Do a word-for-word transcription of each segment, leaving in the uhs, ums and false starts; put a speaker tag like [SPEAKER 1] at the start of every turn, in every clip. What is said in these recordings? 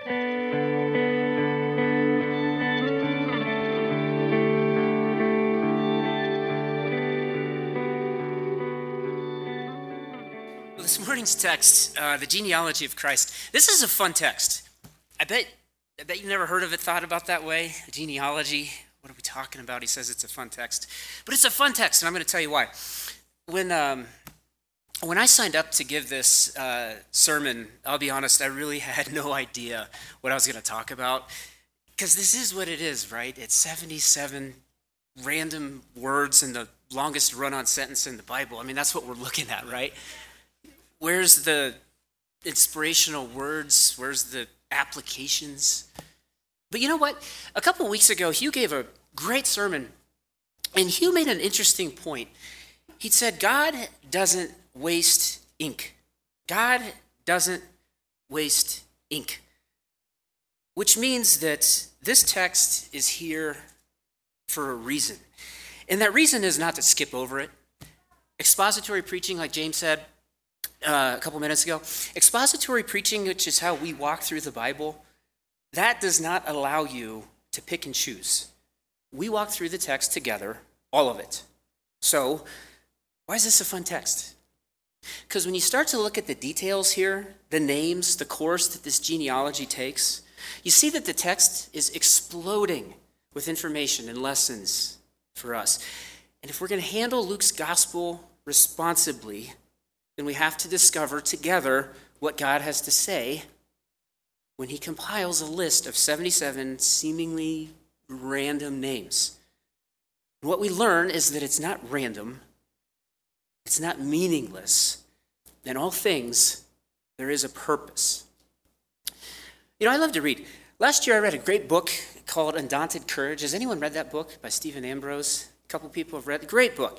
[SPEAKER 1] This morning's text, uh, the genealogy of Christ, this is a fun text. I bet I bet you've never heard of it, thought about that way. A genealogy, what are we talking about? He says it's a fun text. But it's a fun text, and I'm going to tell you why. When um, when I signed up to give this uh, sermon, I'll be honest, I really had no idea what I was going to talk about. Because this is what it is, right? It's seventy-seven random words in the longest run-on sentence in the Bible. I mean, that's what we're looking at, right? Where's the inspirational words? Where's the applications? But you know what? A couple of weeks ago, Hugh gave a great sermon, and Hugh made an interesting point. He said, God doesn't waste ink. God doesn't waste ink. Which means that this text is here for a reason. And that reason is not to skip over it. Expository preaching, like James said, Uh, a couple minutes ago. Expository preaching, which is how we walk through the Bible, that does not allow you to pick and choose. We walk through the text together, all of it. So, why is this a fun text? Because when you start to look at the details here, the names, the course that this genealogy takes, you see that the text is exploding with information and lessons for us. And if we're going to handle Luke's gospel responsibly, then we have to discover together what God has to say when he compiles a list of seventy-seven seemingly random names. And what we learn is that it's not random, it's not meaningless. In all things, there is a purpose. You know, I love to read. Last year I read a great book called Undaunted Courage. Has anyone read that book by Stephen Ambrose? A couple people have read it. Great book.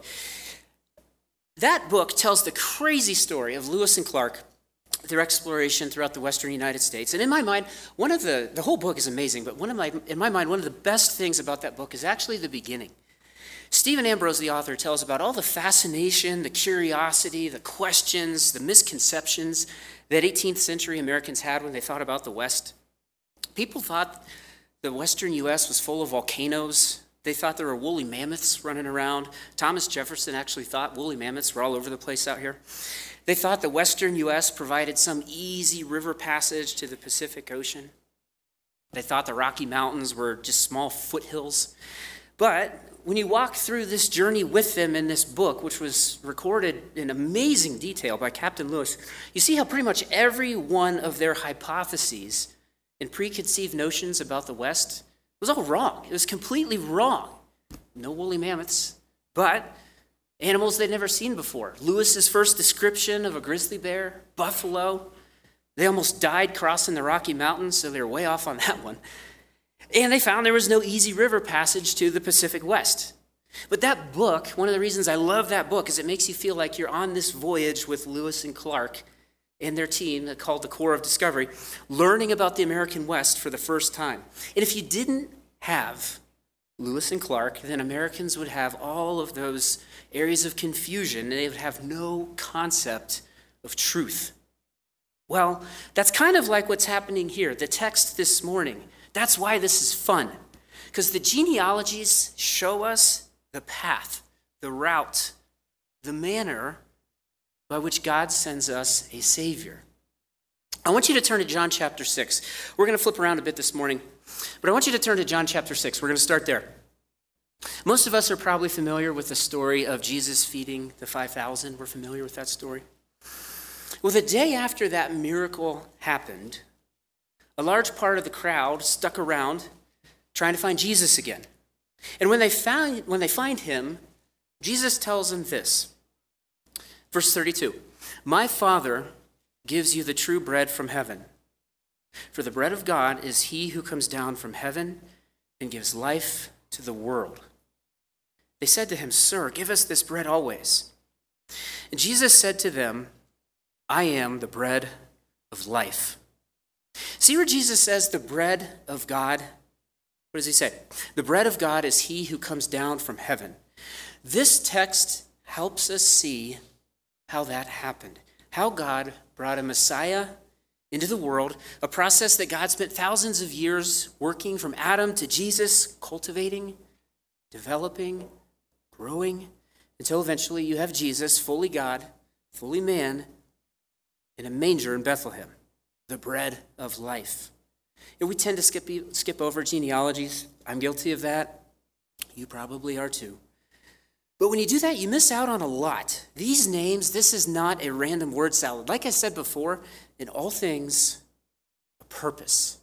[SPEAKER 1] That book tells the crazy story of Lewis and Clark, their exploration throughout the western United States. And in my mind, one of the, the whole book is amazing, but one of my, in my mind, one of the best things about that book is actually the beginning. Stephen Ambrose, the author, tells about all the fascination, the curiosity, the questions, the misconceptions that eighteenth century Americans had when they thought about the West. People thought the western U S was full of volcanoes. They thought there were woolly mammoths running around. Thomas Jefferson actually thought woolly mammoths were all over the place out here. They thought the western U S provided some easy river passage to the Pacific Ocean. They thought the Rocky Mountains were just small foothills. But when you walk through this journey with them in this book, which was recorded in amazing detail by Captain Lewis, you see how pretty much every one of their hypotheses and preconceived notions about the West was all wrong. It was completely wrong. No woolly mammoths, but animals they'd never seen before. Lewis's first description of a grizzly bear, buffalo. They almost died crossing the Rocky Mountains, so they were way off on that one. And they found there was no easy river passage to the Pacific West. But that book, one of the reasons I love that book is it makes you feel like you're on this voyage with Lewis and Clark and their team called the Corps of Discovery, learning about the American West for the first time. And if you didn't have Lewis and Clark, then Americans would have all of those areas of confusion, and they would have no concept of truth. Well, that's kind of like what's happening here, the text this morning. That's why this is fun, because the genealogies show us the path, the route, the manner by which God sends us a Savior. I want you to turn to John chapter six. We're going to flip around a bit this morning, but I want you to turn to John chapter six. We're going to start there. Most of us are probably familiar with the story of Jesus feeding the five thousand. We're familiar with that story. Well, the day after that miracle happened, a large part of the crowd stuck around trying to find Jesus again. And when they found, when they find him, Jesus tells them this. Verse thirty-two, "My Father gives you the true bread from heaven. For the bread of God is he who comes down from heaven and gives life to the world." They said to him, "Sir, give us this bread always." And Jesus said to them, "I am the bread of life." See where Jesus says the bread of God? What does he say? The bread of God is he who comes down from heaven. This text helps us see how that happened. How God brought a Messiah into the world, a process that God spent thousands of years working from Adam to Jesus, cultivating, developing, growing, until eventually you have Jesus, fully God, fully man, in a manger in Bethlehem, the bread of life. And we tend to skip, skip over genealogies. I'm guilty of that. You probably are too. But when you do that, you miss out on a lot. These names, this is not a random word salad. Like I said before, in all things, a purpose.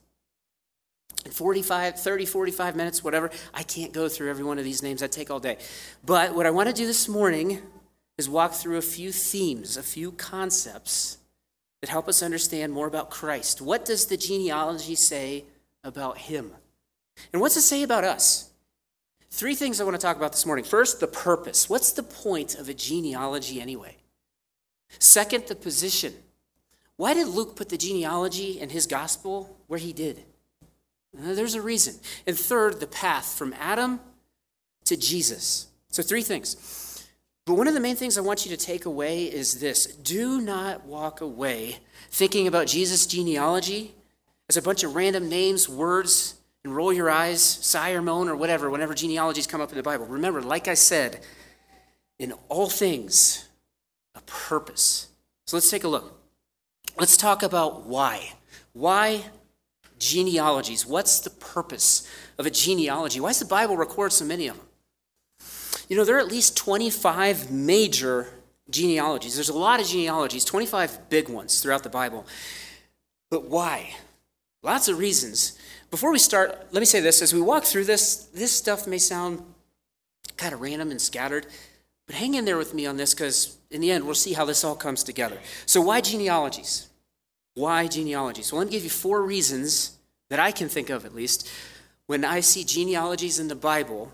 [SPEAKER 1] In forty-five, thirty, forty-five minutes, whatever, I can't go through every one of these names. I'd take all day. But what I want to do this morning is walk through a few themes, a few concepts that help us understand more about Christ. What does the genealogy say about him? And what's it say about us? Three things I want to talk about this morning. First, the purpose. What's the point of a genealogy anyway? Second, the position. Why did Luke put the genealogy in his gospel where he did? Uh, there's a reason. And third, the path from Adam to Jesus. So three things. But one of the main things I want you to take away is this. Do not walk away thinking about Jesus' genealogy as a bunch of random names, words, and roll your eyes, sigh or moan or whatever, whenever genealogies come up in the Bible. Remember, like I said, in all things, a purpose. So let's take a look. Let's talk about why. Why genealogies? What's the purpose of a genealogy? Why does the Bible record so many of them? You know, there are at least twenty-five major genealogies. There's a lot of genealogies, twenty-five big ones throughout the Bible. But why? Lots of reasons. Before we start, let me say this. As we walk through this, this stuff may sound kind of random and scattered, but hang in there with me on this because in the end, we'll see how this all comes together. So why genealogies? Why genealogies? Well, let me give you four reasons that I can think of at least when I see genealogies in the Bible.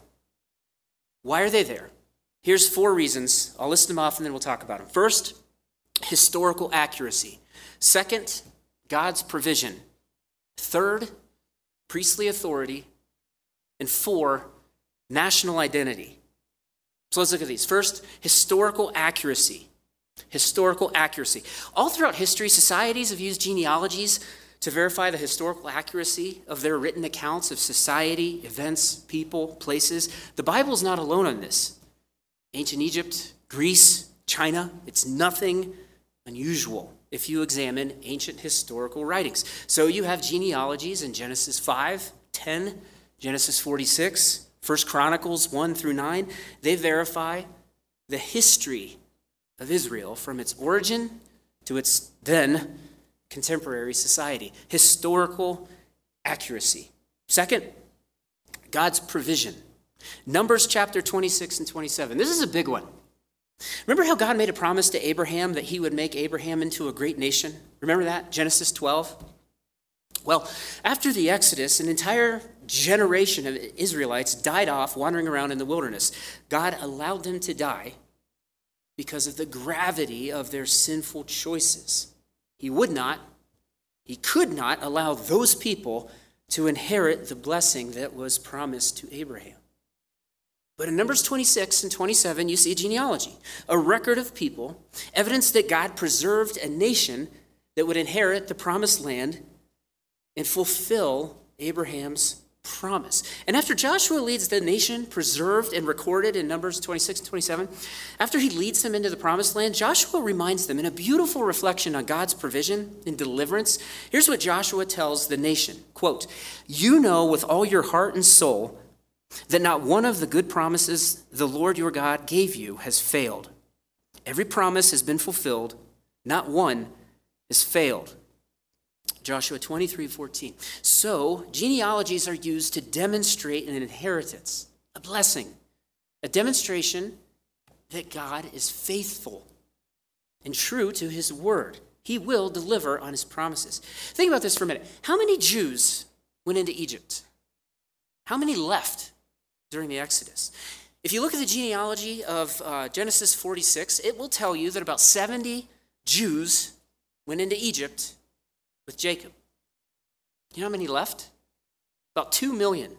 [SPEAKER 1] Why are they there? Here's four reasons. I'll list them off and then we'll talk about them. First, historical accuracy. Second, God's provision. Third, priestly authority. And four, national identity. So let's look at these. First, historical accuracy. Historical accuracy. All throughout history, societies have used genealogies to verify the historical accuracy of their written accounts of society, events, people, places. The Bible is not alone on this. Ancient Egypt, Greece, China, it's nothing unusual if you examine ancient historical writings. So you have genealogies in Genesis five, ten, Genesis forty-six, First Chronicles one through nine. They verify the history of Israel from its origin to its then contemporary society. Historical accuracy. Second, God's provision. Numbers chapter twenty-six and twenty-seven. This is a big one. Remember how God made a promise to Abraham that he would make Abraham into a great nation? Remember that? Genesis twelve? Well, after the Exodus, an entire generation of Israelites died off wandering around in the wilderness. God allowed them to die because of the gravity of their sinful choices. He would not, he could not allow those people to inherit the blessing that was promised to Abraham. But in Numbers twenty-six and twenty-seven, you see a genealogy, a record of people, evidence that God preserved a nation that would inherit the promised land and fulfill Abraham's promise. And after Joshua leads the nation, preserved and recorded in Numbers twenty-six and twenty-seven, after he leads them into the promised land, Joshua reminds them in a beautiful reflection on God's provision and deliverance. Here's what Joshua tells the nation, quote, "You know with all your heart and soul that not one of the good promises the Lord your God gave you has failed. Every promise has been fulfilled, not one has failed." Joshua twenty-three fourteen. So, genealogies are used to demonstrate an inheritance, a blessing, a demonstration that God is faithful and true to his word. He will deliver on his promises. Think about this for a minute. How many Jews went into Egypt? How many left during the Exodus? If you look at the genealogy of uh, Genesis forty-six, it will tell you that about seventy Jews went into Egypt with Jacob. You know how many left? About two million.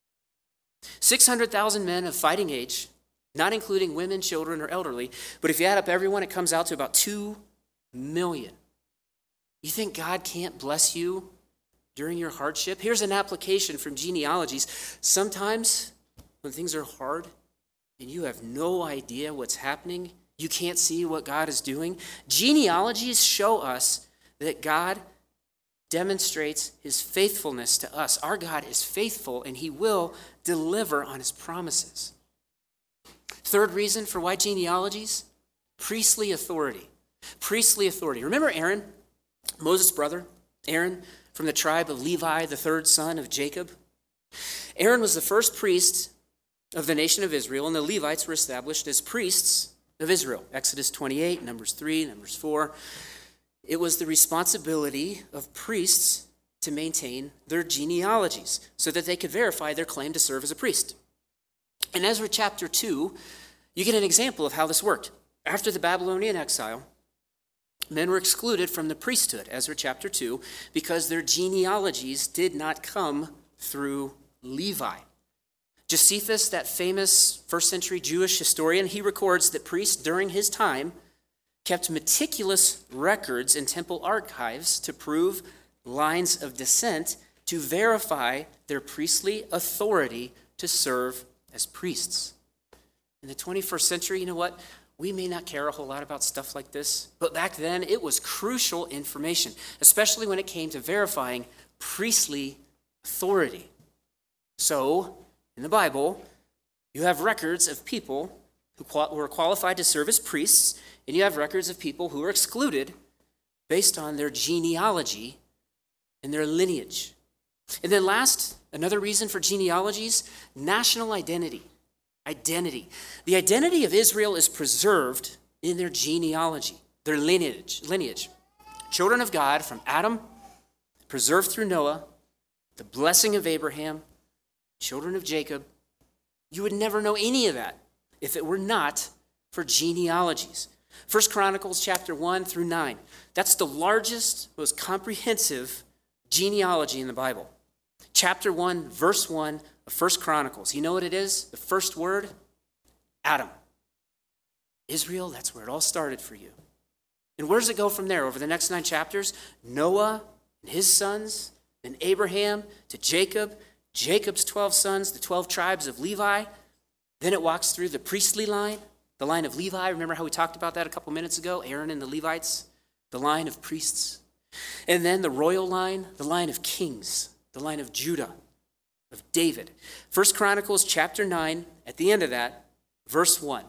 [SPEAKER 1] six hundred thousand men of fighting age, not including women, children, or elderly. But if you add up everyone, it comes out to about two million. You think God can't bless you during your hardship? Here's an application from genealogies. Sometimes when things are hard and you have no idea what's happening, you can't see what God is doing, genealogies show us that God demonstrates his faithfulness to us. Our God is faithful and he will deliver on his promises. Third reason for why genealogies? Priestly authority. Priestly authority. Remember Aaron, Moses' brother? Aaron from the tribe of Levi, the third son of Jacob? Aaron was the first priest of the nation of Israel, and the Levites were established as priests of Israel. Exodus twenty-eight, Numbers three, Numbers four. It was the responsibility of priests to maintain their genealogies so that they could verify their claim to serve as a priest. In Ezra chapter two, you get an example of how this worked. After the Babylonian exile, men were excluded from the priesthood, Ezra chapter two, because their genealogies did not come through Levi. Josephus, that famous first century Jewish historian, he records that priests during his time kept meticulous records in temple archives to prove lines of descent to verify their priestly authority to serve as priests. In the twenty-first century, you know what? We may not care a whole lot about stuff like this, but back then it was crucial information, especially when it came to verifying priestly authority. So, in the Bible, you have records of people who were qualified to serve as priests, and you have records of people who were excluded based on their genealogy and their lineage. And then last, another reason for genealogies, national identity. Identity. The identity of Israel is preserved in their genealogy, their lineage. lineage. Children of God from Adam, preserved through Noah, the blessing of Abraham, children of Jacob. You would never know any of that if it were not for genealogies. First Chronicles chapter one through nine. That's the largest, most comprehensive genealogy in the Bible. Chapter one, verse one of First Chronicles. You know what it is? The first word? Adam. Israel, that's where it all started for you. And where does it go from there over the next nine chapters? Noah and his sons, then Abraham to Jacob, Jacob's twelve sons, the twelve tribes of Levi. Then it walks through the priestly line, the line of Levi. Remember how we talked about that a couple minutes ago? Aaron and the Levites, the line of priests. And then the royal line, the line of kings, the line of Judah, of David. First Chronicles chapter nine, at the end of that, verse one.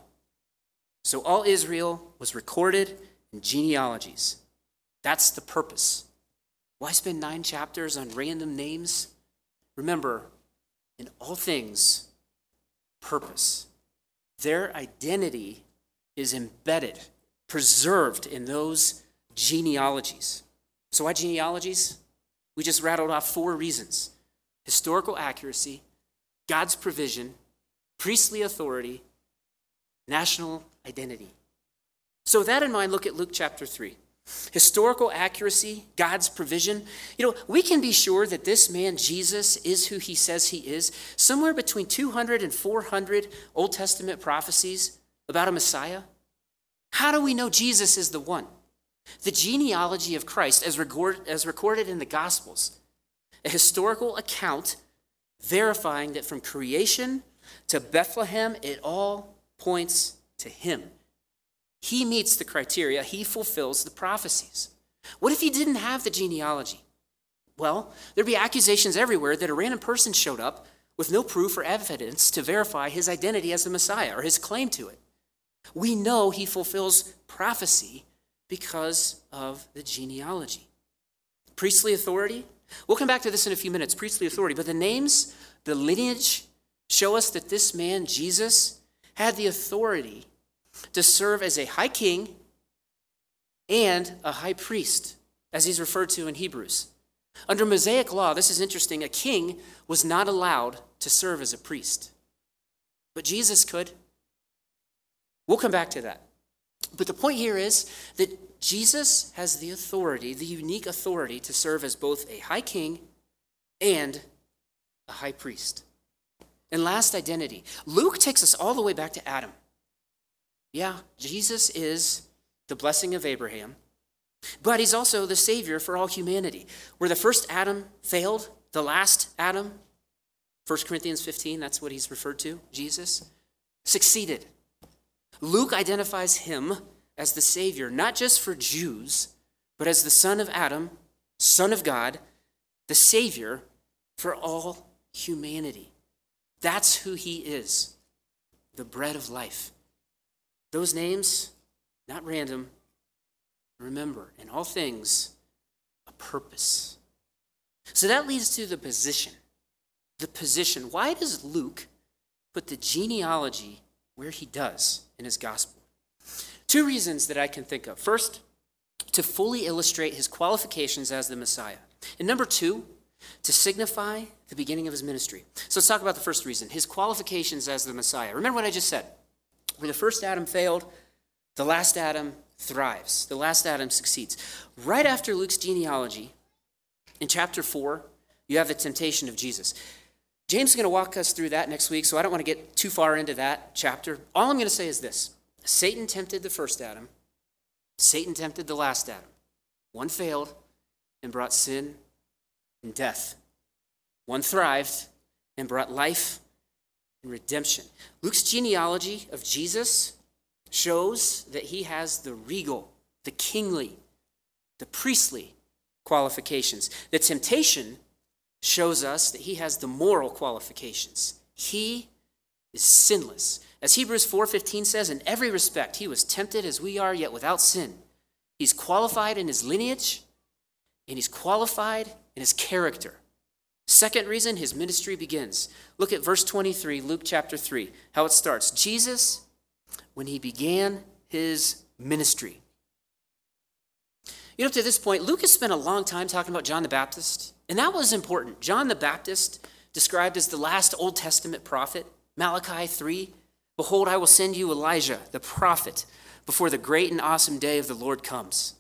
[SPEAKER 1] So all Israel was recorded in genealogies. That's the purpose. Why spend nine chapters on random names? Remember, in all things, purpose. Their identity is embedded, preserved in those genealogies. So why genealogies? We just rattled off four reasons. Historical accuracy, God's provision, priestly authority, national identity. So with that in mind, look at Luke chapter three. Historical accuracy, God's provision. You know, we can be sure that this man, Jesus, is who he says he is. Somewhere between two hundred and four hundred Old Testament prophecies about a Messiah. How do we know Jesus is the one? The genealogy of Christ, as, record, as recorded in the Gospels, a historical account verifying that from creation to Bethlehem, it all points to him. He meets the criteria. He fulfills the prophecies. What if he didn't have the genealogy? Well, there'd be accusations everywhere that a random person showed up with no proof or evidence to verify his identity as the Messiah or his claim to it. We know he fulfills prophecy because of the genealogy. Priestly authority. We'll come back to this in a few minutes, priestly authority. But the names, the lineage, show us that this man, Jesus, had the authority to serve as a high king and a high priest, as he's referred to in Hebrews. Under Mosaic law, this is interesting, a king was not allowed to serve as a priest. But Jesus could. We'll come back to that. But the point here is that Jesus has the authority, the unique authority to serve as both a high king and a high priest. And last, identity. Luke takes us all the way back to Adam. Yeah, Jesus is the blessing of Abraham, But he's also the Savior for all humanity. Where the first Adam failed, the last Adam, First Corinthians fifteen, that's what he's referred to, Jesus, succeeded. Luke identifies him as the Savior, not just for Jews, but as the son of Adam, son of God, the Savior for all humanity. That's who he is, the bread of life. Those names, not random. Remember, in all things, a purpose. So that leads to the position. The position. Why does Luke put the genealogy where he does in his gospel? Two reasons that I can think of. First, to fully illustrate his qualifications as the Messiah. And number two, to signify the beginning of his ministry. So let's talk about the first reason, his qualifications as the Messiah. Remember what I just said. Where the first Adam failed, the last Adam thrives. The last Adam succeeds. Right after Luke's genealogy, in chapter four, you have the temptation of Jesus. James is going to walk us through that next week, so I don't want to get too far into that chapter. All I'm going to say is this. Satan tempted the first Adam. Satan tempted the last Adam. One failed and brought sin and death. One thrived and brought life and redemption. Luke's genealogy of Jesus shows that he has the regal, the kingly, the priestly qualifications. The temptation shows us that he has the moral qualifications. He is sinless. As Hebrews four fifteen says, in every respect he was tempted as we are, yet without sin. He's qualified in his lineage, and he's qualified in his character. Second reason, his ministry begins. Look at verse twenty-three, Luke chapter three, how it starts. Jesus, when he began his ministry. You know, up to this point, Luke has spent a long time talking about John the Baptist, and that was important. John the Baptist, described as the last Old Testament prophet, Malachi three, behold, I will send you Elijah, the prophet, before the great and awesome day of the Lord comes.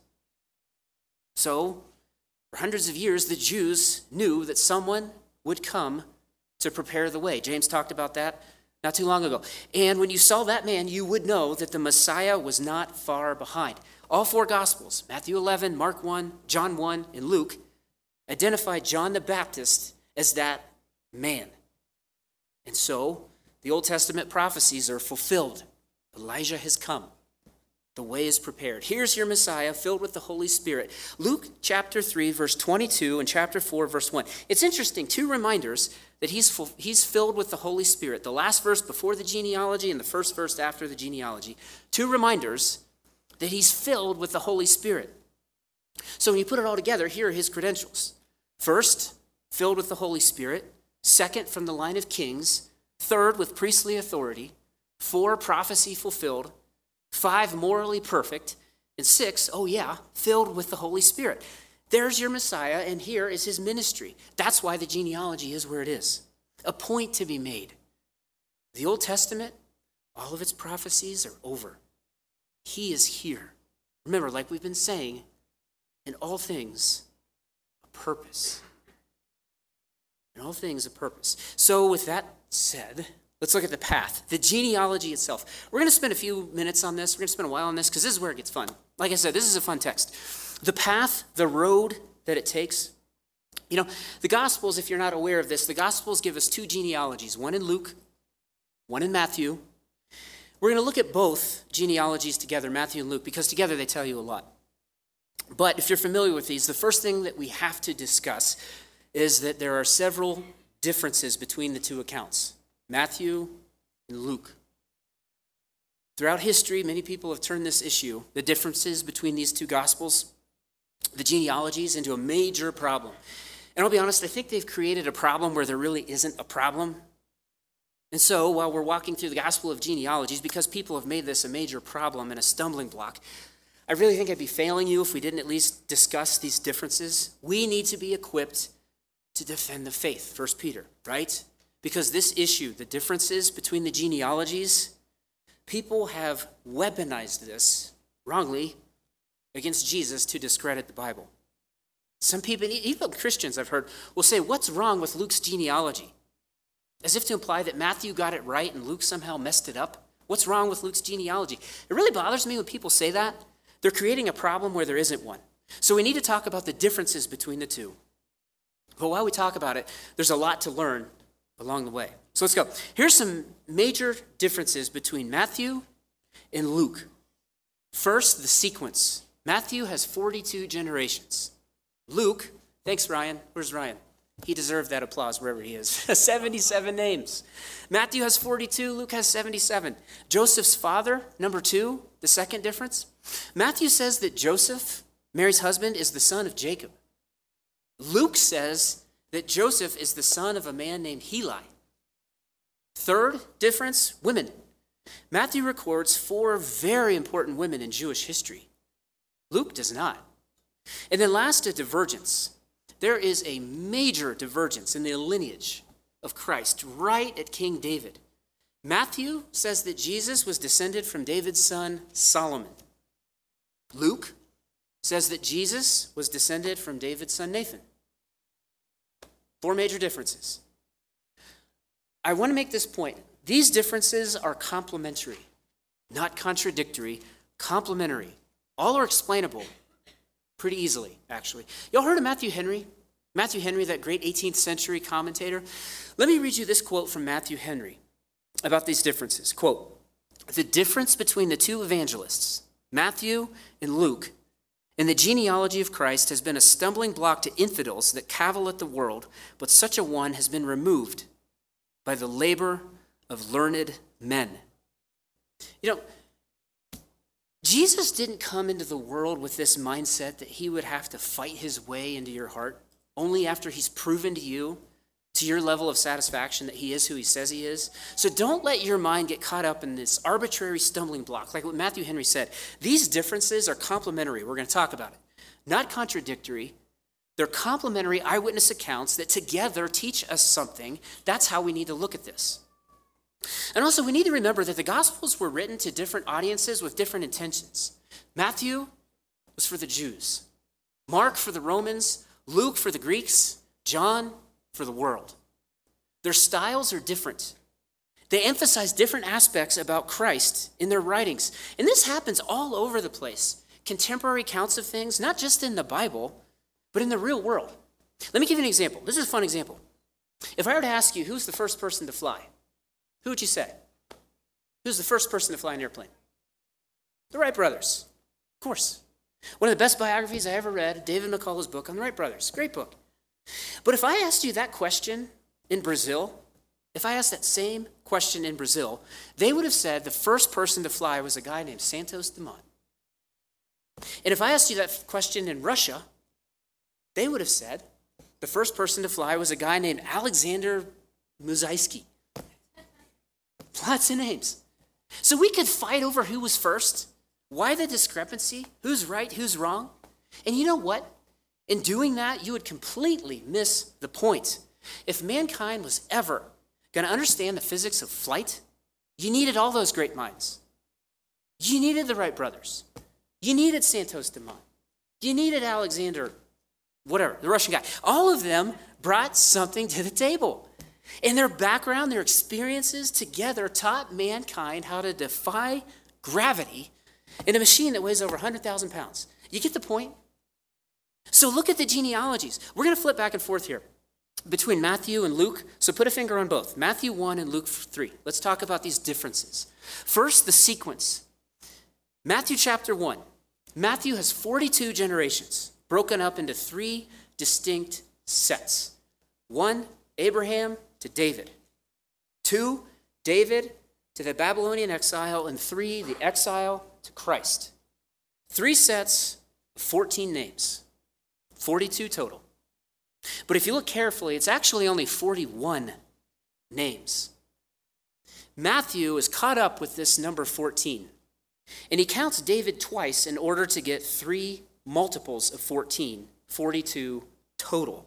[SPEAKER 1] So, for hundreds of years, the Jews knew that someone would come to prepare the way. James talked about that not too long ago. And when you saw that man, you would know that the Messiah was not far behind. All four Gospels, Matthew eleven, Mark one, John one, and Luke, identified John the Baptist as that man. And so, the Old Testament prophecies are fulfilled. Elijah has come. The way is prepared. Here's your Messiah filled with the Holy Spirit. Luke chapter three, verse twenty-two, and chapter four, verse one. It's interesting, two reminders that he's, full, he's filled with the Holy Spirit. The last verse before the genealogy and the first verse after the genealogy. Two reminders that he's filled with the Holy Spirit. So when you put it all together, here are his credentials. First, filled with the Holy Spirit. Second, from the line of kings. Third, with priestly authority. Four, prophecy fulfilled. Five, morally perfect. And six, oh yeah, filled with the Holy Spirit. There's your Messiah, and here is his ministry. That's why the genealogy is where it is. A point to be made. The Old Testament, all of its prophecies are over. He is here. Remember, like we've been saying, in all things, a purpose. In all things, a purpose. So with that said, let's look at the path, the genealogy itself. We're going to spend a few minutes on this. We're going to spend a while on this because this is where it gets fun. Like I said, this is a fun text. The path, the road that it takes. You know, the Gospels, if you're not aware of this, the Gospels give us two genealogies, one in Luke, one in Matthew. We're going to look at both genealogies together, Matthew and Luke, because together they tell you a lot. But if you're familiar with these, the first thing that we have to discuss is that there are several differences between the two accounts, Matthew and Luke. Throughout history, many people have turned this issue, the differences between these two Gospels, the genealogies, into a major problem. And I'll be honest, I think they've created a problem where there really isn't a problem. And so, while we're walking through the Gospel of genealogies, because people have made this a major problem and a stumbling block, I really think I'd be failing you if we didn't at least discuss these differences. We need to be equipped to defend the faith, First Peter, right? Because this issue, the differences between the genealogies, people have weaponized this wrongly against Jesus to discredit the Bible. Some people, even Christians I've heard, will say, what's wrong with Luke's genealogy? As if to imply that Matthew got it right and Luke somehow messed it up. What's wrong with Luke's genealogy? It really bothers me when people say that. They're creating a problem where there isn't one. So we need to talk about the differences between the two. But while we talk about it, there's a lot to learn along the way. So let's go. Here's some major differences between Matthew and Luke. First, the sequence. Matthew has forty-two generations. Luke, thanks Ryan. Where's Ryan? He deserved that applause wherever he is. seventy-seven names. Matthew has forty-two, Luke has seventy-seven. Joseph's father, number two, the second difference. Matthew says that Joseph, Mary's husband, is the son of Jacob. Luke says that Joseph is the son of a man named Heli. Third difference, women. Matthew records four very important women in Jewish history. Luke does not. And then last, a divergence. There is a major divergence in the lineage of Christ right at King David. Matthew says that Jesus was descended from David's son Solomon. Luke says that Jesus was descended from David's son Nathan. Four major differences. I want to make this point. These differences are complementary, not contradictory, complementary. All are explainable pretty easily, actually. Y'all heard of Matthew Henry? Matthew Henry, that great eighteenth century commentator? Let me read you this quote from Matthew Henry about these differences. Quote, "The difference between the two evangelists, Matthew and Luke, in the genealogy of Christ has been a stumbling block to infidels that cavil at the world, but such a one has been removed by the labor of learned men." You know, Jesus didn't come into the world with this mindset that he would have to fight his way into your heart only after he's proven to you, to your level of satisfaction, that he is who he says he is. So don't let your mind get caught up in this arbitrary stumbling block. Like what Matthew Henry said, these differences are complementary. We're going to talk about it. Not contradictory. They're complementary eyewitness accounts that together teach us something. That's how we need to look at this. And also, we need to remember that the Gospels were written to different audiences with different intentions. Matthew was for the Jews. Mark for the Romans. Luke for the Greeks. John for the world. Their styles are different. They emphasize different aspects about Christ in their writings. And this happens all over the place. Contemporary accounts of things, not just in the Bible, but in the real world. Let me give you an example. This is a fun example. If I were to ask you, who's the first person to fly? Who would you say? Who's the first person to fly an airplane? The Wright brothers. Of course. One of the best biographies I ever read, David McCullough's book on the Wright brothers. Great book. But if I asked you that question in Brazil, if I asked that same question in Brazil, they would have said the first person to fly was a guy named Santos Dumont. And if I asked you that question in Russia, they would have said the first person to fly was a guy named Alexander Muzaysky. Lots of names. So we could fight over who was first. Why the discrepancy? Who's right? Who's wrong? And you know what? In doing that, you would completely miss the point. If mankind was ever going to understand the physics of flight, you needed all those great minds. You needed the Wright brothers. You needed Santos Dumont. You needed Alexander, whatever, the Russian guy. All of them brought something to the table. And their background, their experiences together taught mankind how to defy gravity in a machine that weighs over one hundred thousand pounds. You get the point? So look at the genealogies. We're going to flip back and forth here between Matthew and Luke. So put a finger on both, Matthew one and Luke three. Let's talk about these differences. First, the sequence. Matthew chapter one. Matthew has forty-two generations broken up into three distinct sets. One, Abraham to David. Two, David to the Babylonian exile. And three, the exile to Christ. Three sets of fourteen names. forty-two total. But if you look carefully, it's actually only forty-one names. Matthew is caught up with this number fourteen. And he counts David twice in order to get three multiples of fourteen, forty-two total.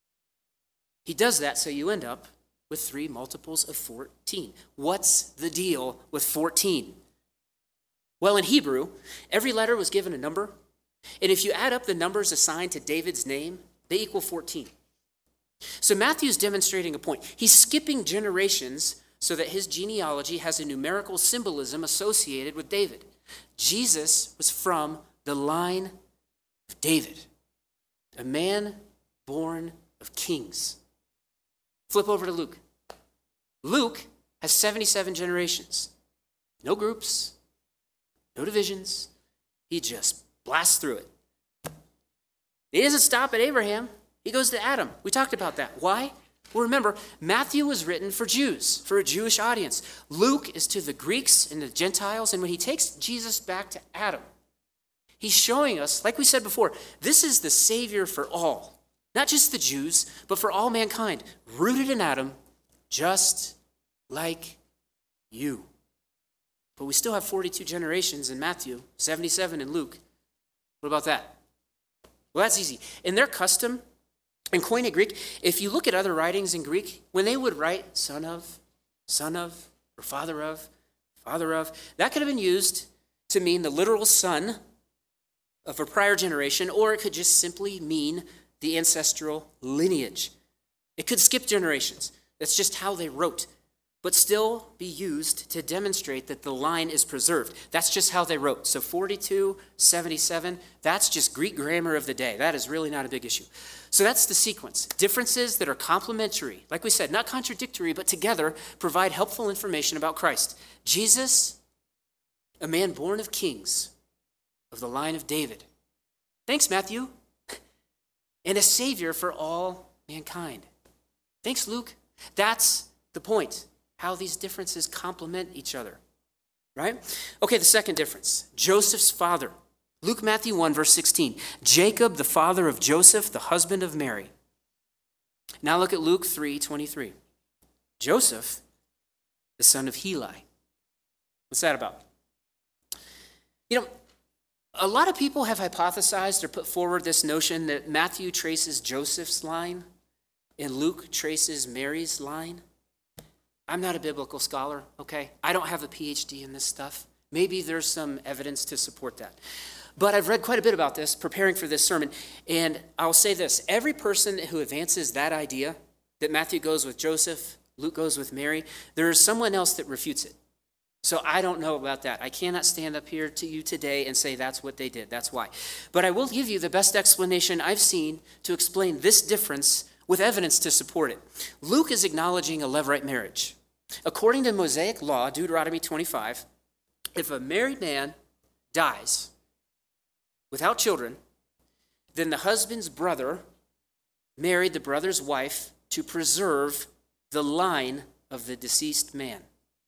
[SPEAKER 1] He does that so you end up with three multiples of fourteen. What's the deal with fourteen? Well, in Hebrew, every letter was given a number. And if you add up the numbers assigned to David's name, they equal fourteen. So Matthew's demonstrating a point. He's skipping generations so that his genealogy has a numerical symbolism associated with David. Jesus was from the line of David, a man born of kings. Flip over to Luke. Luke has seventy-seven generations. No groups, no divisions. He just blasts through it. He doesn't stop at Abraham. He goes to Adam. We talked about that. Why? Well, remember, Matthew was written for Jews, for a Jewish audience. Luke is to the Greeks and the Gentiles, and when he takes Jesus back to Adam, he's showing us, like we said before, this is the Savior for all. Not just the Jews, but for all mankind, rooted in Adam, just like you. But we still have forty-two generations in Matthew, seventy-seven in Luke. What about that? Well, that's easy. In their custom, in Koine Greek, if you look at other writings in Greek, when they would write son of, son of, or father of, father of, that could have been used to mean the literal son of a prior generation, or it could just simply mean the ancestral lineage. It could skip generations. That's just how they wrote, but still be used to demonstrate that the line is preserved. That's just how they wrote. So forty-two, seventy-seven, that's just Greek grammar of the day. That is really not a big issue. So that's the sequence. Differences that are complementary, like we said, not contradictory, but together provide helpful information about Christ. Jesus, a man born of kings, of the line of David. Thanks, Matthew. And a Savior for all mankind. Thanks, Luke. That's the point, how these differences complement each other, right? Okay, the second difference, Joseph's father. Luke, Matthew one, verse sixteen. Jacob, the father of Joseph, the husband of Mary. Now look at Luke three, twenty-three. Joseph, the son of Heli. What's that about? You know, a lot of people have hypothesized or put forward this notion that Matthew traces Joseph's line and Luke traces Mary's line. I'm not a biblical scholar, okay? I don't have a P H D in this stuff. Maybe there's some evidence to support that. But I've read quite a bit about this, preparing for this sermon, and I'll say this. Every person who advances that idea, that Matthew goes with Joseph, Luke goes with Mary, there is someone else that refutes it. So I don't know about that. I cannot stand up here to you today and say that's what they did. That's why. But I will give you the best explanation I've seen to explain this difference with evidence to support it. Luke is acknowledging a levirate marriage. According to Mosaic law, Deuteronomy twenty-five, if a married man dies without children, then the husband's brother married the brother's wife to preserve the line of the deceased man.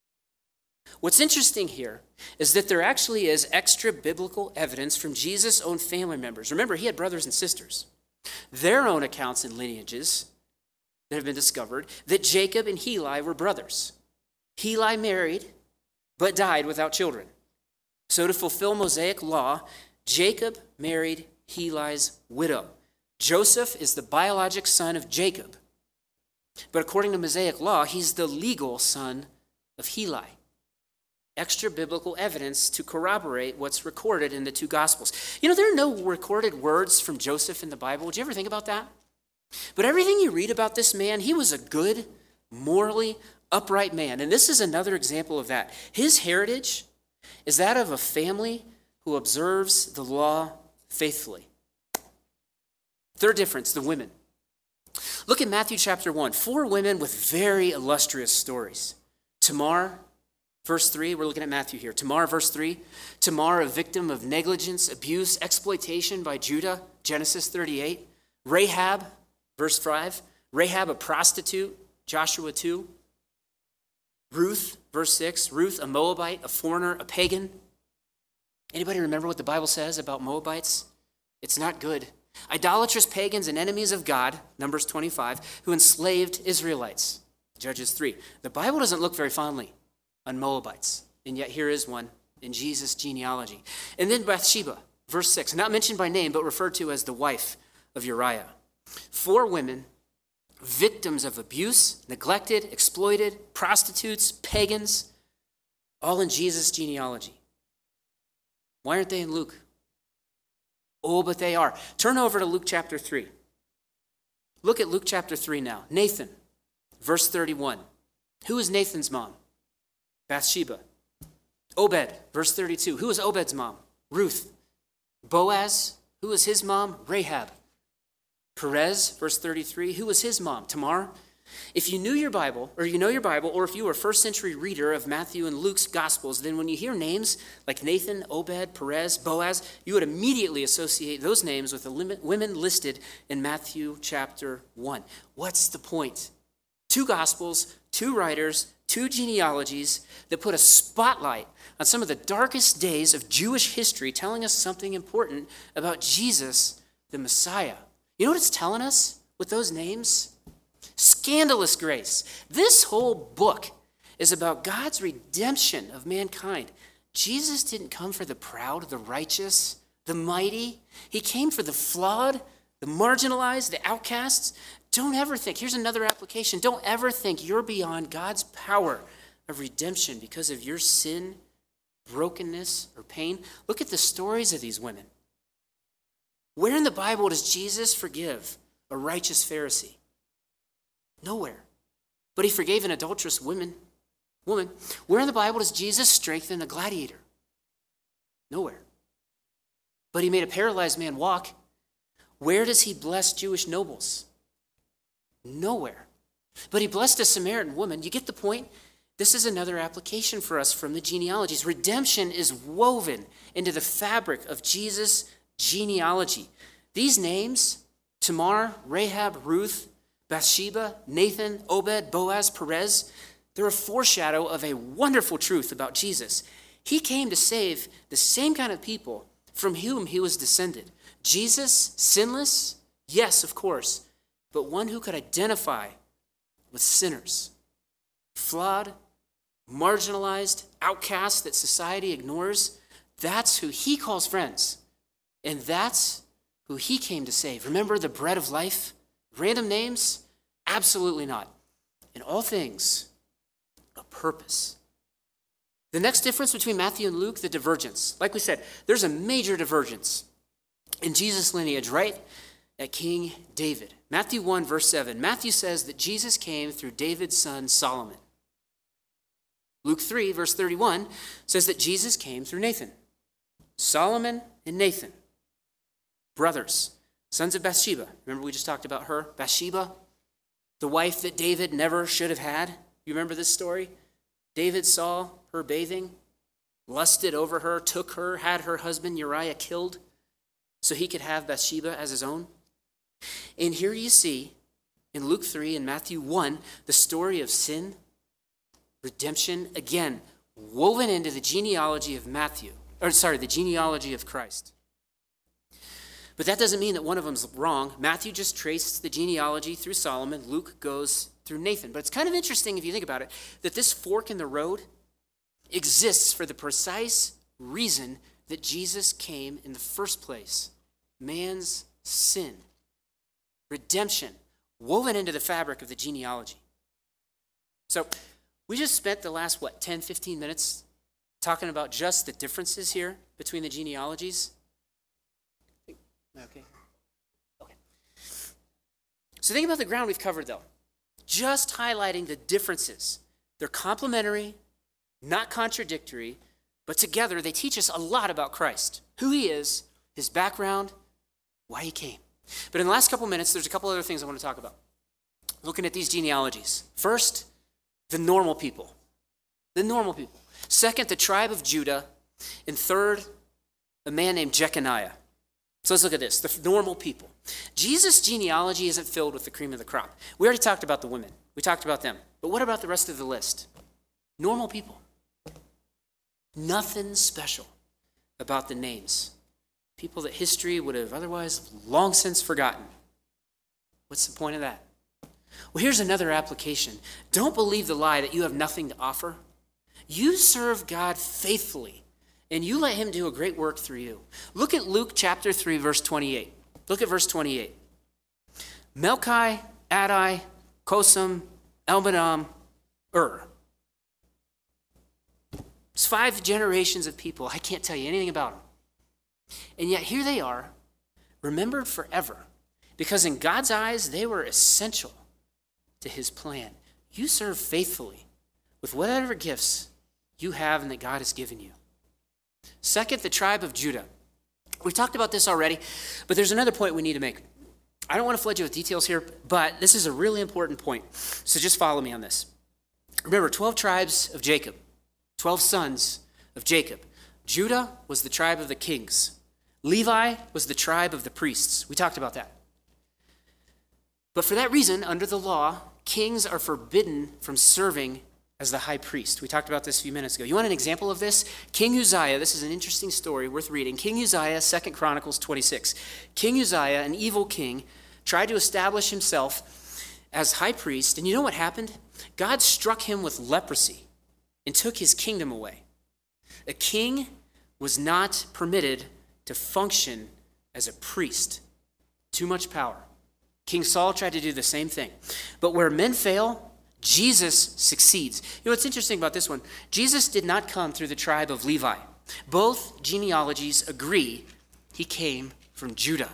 [SPEAKER 1] What's interesting here is that there actually is extra biblical evidence from Jesus' own family members. Remember, he had brothers and sisters. Their own accounts and lineages that have been discovered that Jacob and Heli were brothers. Heli married, but died without children. So to fulfill Mosaic law, Jacob married Heli's widow. Joseph is the biologic son of Jacob. But according to Mosaic law, he's the legal son of Heli. Extra biblical evidence to corroborate what's recorded in the two Gospels. You know, there are no recorded words from Joseph in the Bible. Did you ever think about that? But everything you read about this man, he was a good, morally upright man. And this is another example of that. His heritage is that of a family who observes the law faithfully. Third difference, the women. Look at Matthew chapter one. Four women with very illustrious stories. Tamar, verse three, we're looking at Matthew here. Tamar, verse three. Tamar, a victim of negligence, abuse, exploitation by Judah, Genesis thirty-eight. Rahab, verse five. Rahab, a prostitute, Joshua two. Ruth, verse six. Ruth, a Moabite, a foreigner, a pagan. Anybody remember what the Bible says about Moabites? It's not good. Idolatrous pagans and enemies of God, Numbers twenty-five, who enslaved Israelites, Judges three. The Bible doesn't look very fondly on Moabites, and yet here is one in Jesus' genealogy. And then Bathsheba, verse six, not mentioned by name, but referred to as the wife of Uriah. Four women, victims of abuse, neglected, exploited, prostitutes, pagans, all in Jesus' genealogy. Why aren't they in Luke? Oh, but they are. Turn over to Luke chapter three. Look at Luke chapter three now. Nathan, verse thirty-one. Who is Nathan's mom? Bathsheba. Obed, verse thirty-two. Who is Obed's mom? Ruth. Boaz, Who was his mom? Rahab. Perez, verse thirty-three, who was his mom? Tamar. If you knew your Bible, or you know your Bible, or if you were a first century reader of Matthew and Luke's Gospels, then when you hear names like Nathan, Obed, Perez, Boaz, you would immediately associate those names with the women listed in Matthew chapter one. What's the point? Two Gospels, two writers, two genealogies that put a spotlight on some of the darkest days of Jewish history, telling us something important about Jesus, the Messiah. You know what it's telling us with those names? Scandalous grace. This whole book is about God's redemption of mankind. Jesus didn't come for the proud, the righteous, the mighty. He came for the flawed, the marginalized, the outcasts. Don't ever think, here's another application, don't ever think you're beyond God's power of redemption because of your sin, brokenness, or pain. Look at the stories of these women. Where in the Bible does Jesus forgive a righteous Pharisee? Nowhere. But he forgave an adulterous woman. Woman. Where in the Bible does Jesus strengthen a gladiator? Nowhere. But he made a paralyzed man walk. Where does he bless Jewish nobles? Nowhere. But he blessed a Samaritan woman. You get the point? This is another application for us from the genealogies. Redemption is woven into the fabric of Jesus' genealogy. These names, Tamar, Rahab, Ruth, Bathsheba, Nathan, Obed, Boaz, Perez, they're a foreshadow of a wonderful truth about Jesus. He came to save the same kind of people from whom he was descended. Jesus, sinless? Yes, of course, but one who could identify with sinners, flawed, marginalized, outcasts that society ignores. That's who he calls friends, and that's who he came to save. Remember the bread of life? Random names? Absolutely not. In all things, a purpose. The next difference between Matthew and Luke, the divergence. Like we said, there's a major divergence in Jesus' lineage right at King David. Matthew one, verse seven. Matthew says that Jesus came through David's son Solomon. Luke three, verse thirty-one says that Jesus came through Nathan. Solomon and Nathan, brothers, sons of Bathsheba. Remember we just talked about her? Bathsheba, the wife that David never should have had. You remember this story? David saw her bathing, lusted over her, took her, had her husband Uriah killed so he could have Bathsheba as his own. And here you see in Luke three and Matthew one the story of sin, redemption, again, woven into the genealogy of Matthew, or sorry, the genealogy of Christ. But that doesn't mean that one of them's wrong. Matthew just traced the genealogy through Solomon. Luke goes through Nathan. But it's kind of interesting, if you think about it, that this fork in the road exists for the precise reason that Jesus came in the first place. Man's sin. Redemption. Woven into the fabric of the genealogy. So we just spent the last, what, ten, fifteen minutes talking about just the differences here between the genealogies. Okay. Okay. So think about the ground we've covered, though. Just highlighting the differences. They're complementary, not contradictory, but together they teach us a lot about Christ, who he is, his background, why he came. But in the last couple minutes, there's a couple other things I want to talk about. Looking at these genealogies. First, the normal people. The normal people. Second, the tribe of Judah. And third, a man named Jeconiah. So let's look at this, the normal people. Jesus' genealogy isn't filled with the cream of the crop. We already talked about the women. We talked about them. But what about the rest of the list? Normal people. Nothing special about the names. People that history would have otherwise long since forgotten. What's the point of that? Well, here's another application. Don't believe the lie that you have nothing to offer. You serve God faithfully, and you let him do a great work through you. Look at Luke chapter three, verse twenty-eight. Look at verse twenty-eight. Melchi, Adai, Kosam, Elmadam, Ur. It's five generations of people. I can't tell you anything about them. And yet here they are, remembered forever, because in God's eyes, they were essential to his plan. You serve faithfully with whatever gifts you have and that God has given you. Second, the tribe of Judah. We've talked about this already, but there's another point we need to make. I don't want to flood you with details here, but this is a really important point. So just follow me on this. Remember, twelve tribes of Jacob, twelve sons of Jacob. Judah was the tribe of the kings. Levi was the tribe of the priests. We talked about that. But for that reason, under the law, kings are forbidden from serving as the high priest. We talked about this a few minutes ago. You want an example of this? King Uzziah, this is an interesting story worth reading. King Uzziah, Second Chronicles twenty-six. King Uzziah, an evil king, tried to establish himself as high priest, and you know what happened? God struck him with leprosy and took his kingdom away. A king was not permitted to function as a priest. Too much power. King Saul tried to do the same thing. But where men fail, Jesus succeeds. You know what's interesting about this one? Jesus did not come through the tribe of Levi. Both genealogies agree he came from Judah.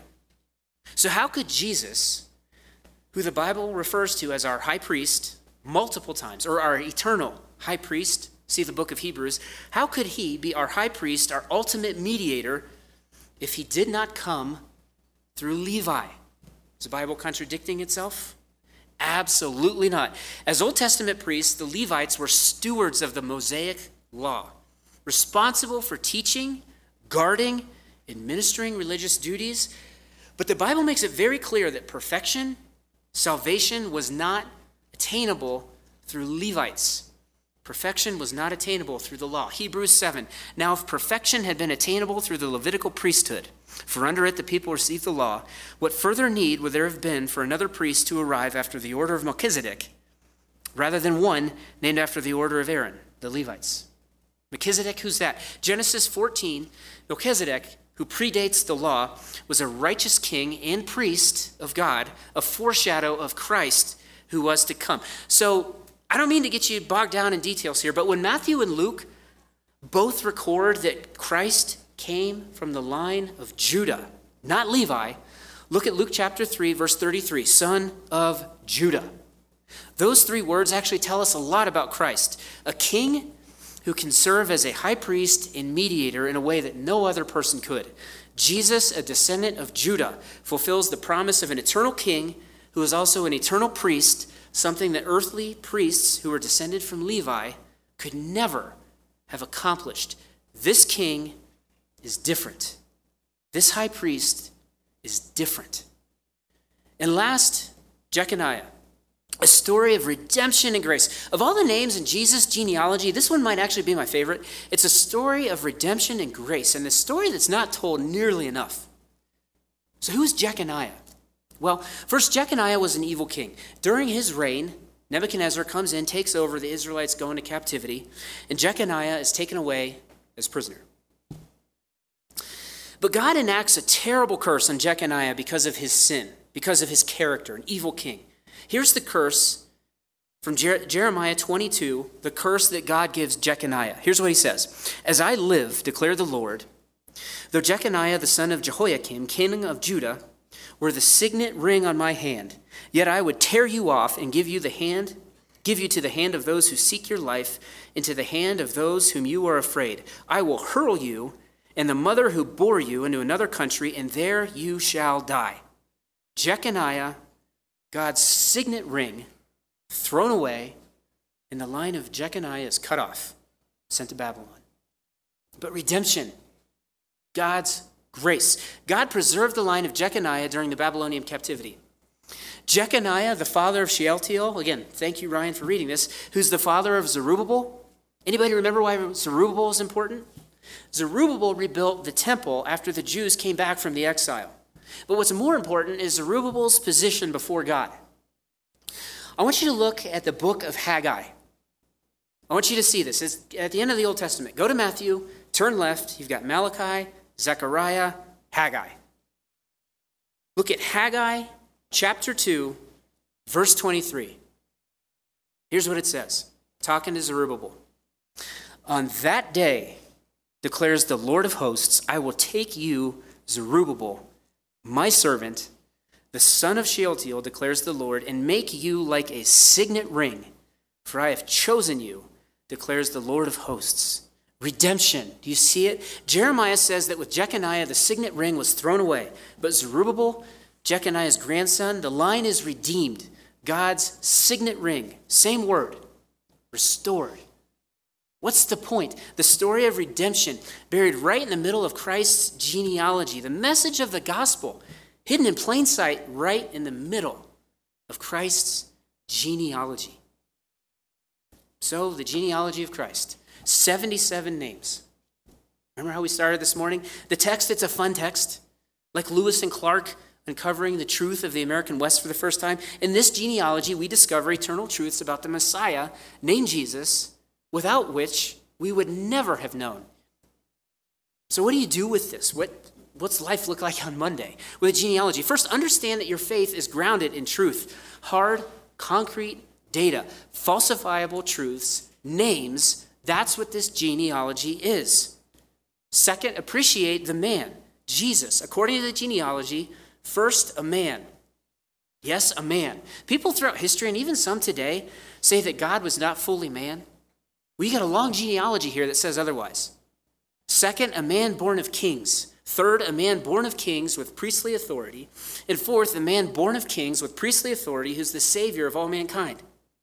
[SPEAKER 1] So how could Jesus, who the Bible refers to as our high priest multiple times, or our eternal high priest, see the book of Hebrews, how could he be our high priest, our ultimate mediator, if he did not come through Levi? Is the Bible contradicting itself? Absolutely not. As Old Testament priests, the Levites were stewards of the Mosaic law, responsible for teaching, guarding, administering religious duties. But the Bible makes it very clear that perfection, salvation was not attainable through Levites. Perfection was not attainable through the law. Hebrews seven. Now, if perfection had been attainable through the Levitical priesthood, for under it the people received the law, what further need would there have been for another priest to arrive after the order of Melchizedek, rather than one named after the order of Aaron, the Levites? Melchizedek, who's that? Genesis fourteen, Melchizedek, who predates the law, was a righteous king and priest of God, a foreshadow of Christ who was to come. So, I don't mean to get you bogged down in details here, but when Matthew and Luke both record that Christ came from the line of Judah, not Levi, look at Luke chapter three, verse thirty-three, son of Judah. Those three words actually tell us a lot about Christ, a king who can serve as a high priest and mediator in a way that no other person could. Jesus, a descendant of Judah, fulfills the promise of an eternal king who is also an eternal priest, something that earthly priests who were descended from Levi could never have accomplished. This king is different. This high priest is different. And last, Jeconiah, a story of redemption and grace. Of all the names in Jesus' genealogy, this one might actually be my favorite. It's a story of redemption and grace, and a story that's not told nearly enough. So who's Jeconiah? Well, first, Jeconiah was an evil king. During his reign, Nebuchadnezzar comes in, takes over, the Israelites go into captivity, and Jeconiah is taken away as prisoner. But God enacts a terrible curse on Jeconiah because of his sin, because of his character, an evil king. Here's the curse from Jer- Jeremiah twenty-two, the curse that God gives Jeconiah. Here's what he says. As I live, declare the Lord, though Jeconiah the son of Jehoiakim, king of Judah, were the signet ring on my hand, yet I would tear you off and give you the hand, give you to the hand of those who seek your life, and to the hand of those whom you are afraid. I will hurl you and the mother who bore you into another country, and there you shall die. Jeconiah, God's signet ring, thrown away, and the line of Jeconiah is cut off, sent to Babylon. But redemption, God's grace. God preserved the line of Jeconiah during the Babylonian captivity. Jeconiah, the father of Shealtiel, again, thank you, Ryan, for reading this, who's the father of Zerubbabel. Anybody remember why Zerubbabel is important? Zerubbabel rebuilt the temple after the Jews came back from the exile. But what's more important is Zerubbabel's position before God. I want you to look at the book of Haggai. I want you to see this. It's at the end of the Old Testament. Go to Matthew, turn left. You've got Malachi, Zechariah, Haggai. Look at Haggai chapter two, verse twenty-three. Here's what it says, talking to Zerubbabel. On that day, declares the Lord of hosts, I will take you, Zerubbabel, my servant, the son of Shealtiel, declares the Lord, and make you like a signet ring, for I have chosen you, declares the Lord of hosts. Redemption. Do you see it? Jeremiah says that with Jeconiah, the signet ring was thrown away. But Zerubbabel, Jeconiah's grandson, the line is redeemed. God's signet ring, same word, restored. What's the point? The story of redemption, buried right in the middle of Christ's genealogy. The message of the gospel, hidden in plain sight right in the middle of Christ's genealogy. So, the genealogy of Christ. seventy-seven names. Remember how we started this morning? The text, it's a fun text. Like Lewis and Clark uncovering the truth of the American West for the first time. In this genealogy, we discover eternal truths about the Messiah named Jesus, without which we would never have known. So what do you do with this? What, what's life look like on Monday with a genealogy? First, understand that your faith is grounded in truth. Hard, concrete data, falsifiable truths, names. That's what this genealogy is. Second, appreciate the man, Jesus. According to the genealogy, first, a man. Yes, a man. People throughout history, and even some today, say that God was not fully man. We got a long genealogy here that says otherwise. Second, a man born of kings. Third, a man born of kings with priestly authority. And fourth, a man born of kings with priestly authority who's the Savior of all mankind.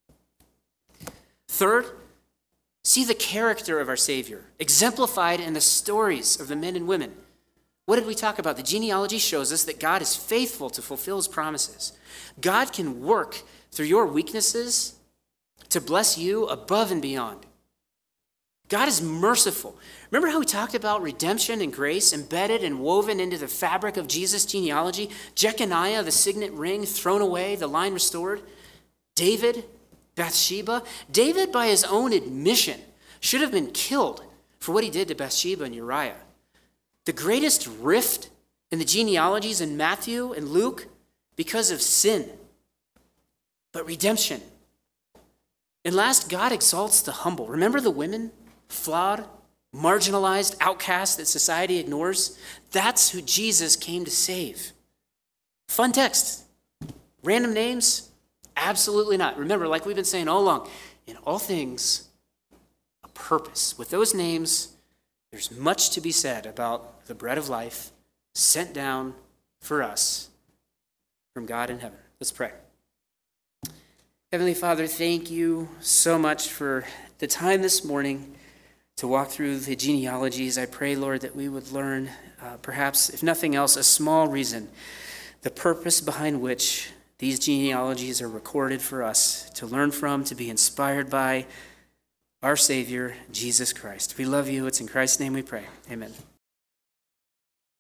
[SPEAKER 1] Third, see the character of our Savior, exemplified in the stories of the men and women. What did we talk about? The genealogy shows us that God is faithful to fulfill his promises. God can work through your weaknesses to bless you above and beyond. God is merciful. Remember how we talked about redemption and grace embedded and woven into the fabric of Jesus' genealogy? Jeconiah, the signet ring thrown away, the line restored. David, Bathsheba. David, by his own admission, should have been killed for what he did to Bathsheba and Uriah. The greatest rift in the genealogies in Matthew and Luke because of sin. But redemption. And last, God exalts the humble. Remember the women? Flawed, marginalized, outcast that society ignores? That's who Jesus came to save. Fun text. Random names? Absolutely not. Remember, like we've been saying all along, in all things, a purpose. With those names, there's much to be said about the bread of life sent down for us from God in heaven. Let's pray. Heavenly Father, thank you so much for the time this morning to walk through the genealogies. I pray, Lord, that we would learn, uh, perhaps, if nothing else, a small reason, the purpose behind which these genealogies are recorded for us to learn from, to be inspired by our Savior, Jesus Christ. We love you. It's in Christ's name we pray. Amen.